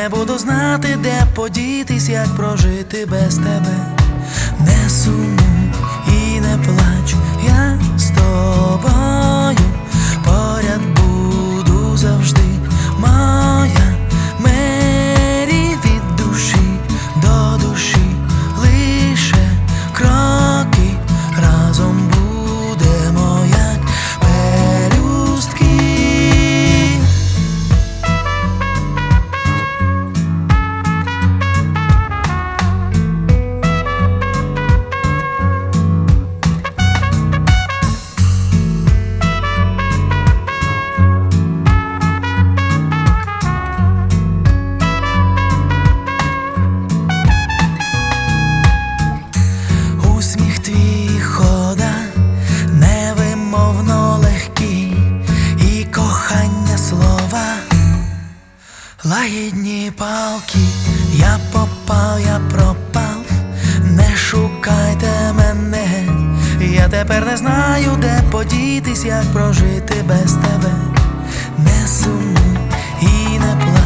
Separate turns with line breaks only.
не буду знати, де подітись, як прожити без тебе. Не сумуй і не плач, я з тобою поряд буду завжди. Моя Мері, від душі до душі, лише кроки разом будемо, як пелюстки. Усміх твій, хода невимовно легкі, і кохання слова лагідні палки. Я попав, я пропав, не шукайте мене. Я тепер не знаю, де подітись, як прожити без тебе. Не сумуй і не плач.